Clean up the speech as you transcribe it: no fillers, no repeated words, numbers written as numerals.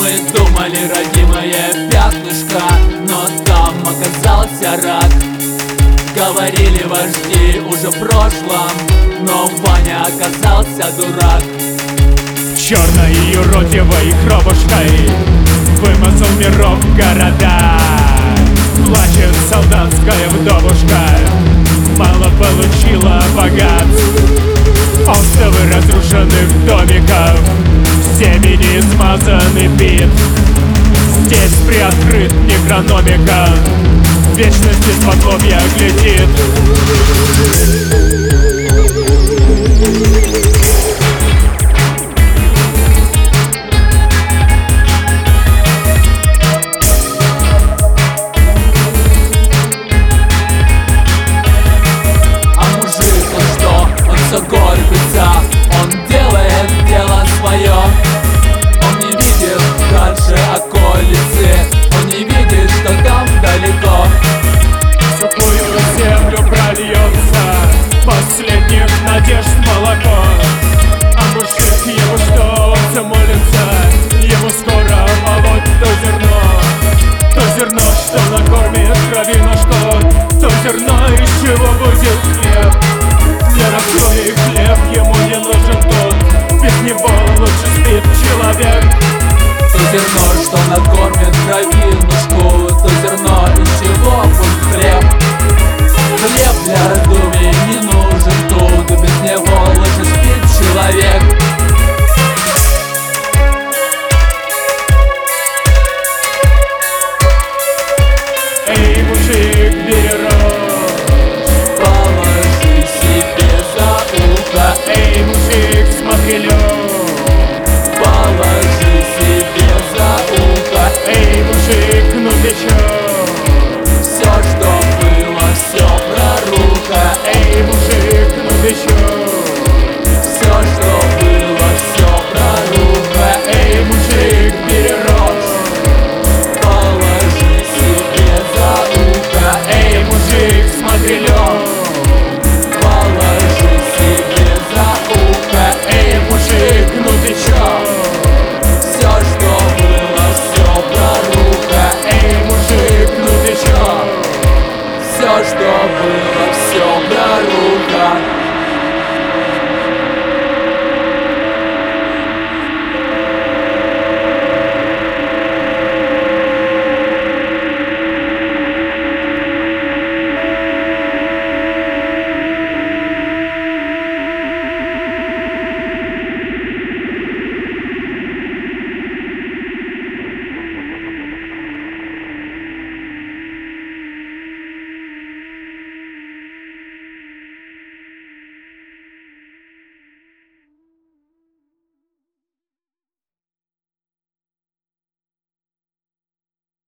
Мы думали, родимое пятнышко, но там оказался рак. Говорили вожди уже в прошлом, но Ваня оказался дурак. Черной и юродивой кровушкой вымазал миров города. Плачет солдатская вдовушка, мало получила богатств. Остовы разрушенных домиков, семени смазанный бит. Здесь приоткрыт некрономика, вечность из-под лобья глядит.